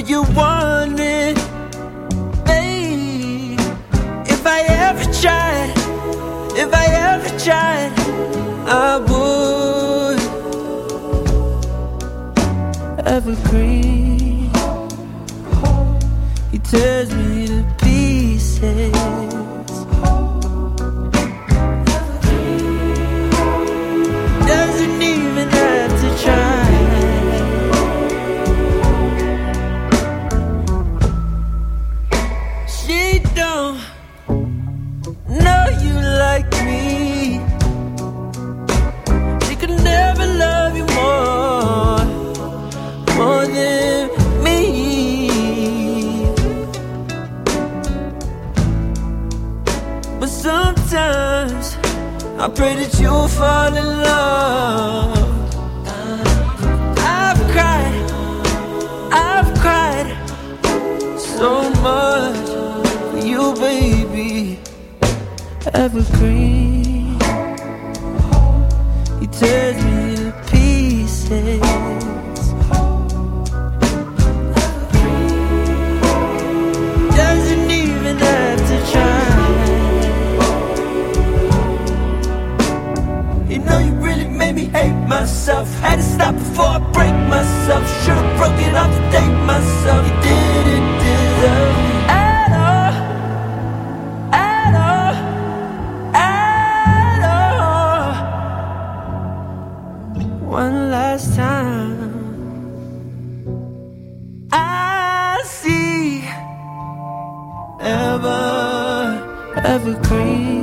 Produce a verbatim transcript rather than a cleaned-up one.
you want it, babe. If I ever tried, if I ever tried, I would. Evergreen, he tears me to pieces. Doesn't even have to try. She don't know you like me. She could never love you more, more than me. But sometimes I pray that you'll fall in love. I've cried, I've cried so much for you, baby. Evergreen, he tears me to pieces. Doesn't even have to try. You know you really made me hate myself. Had to stop before I break myself. Should've broke it off to date myself. You didn't deserve me at all, at all, at all. One last time I see ever, evergreen.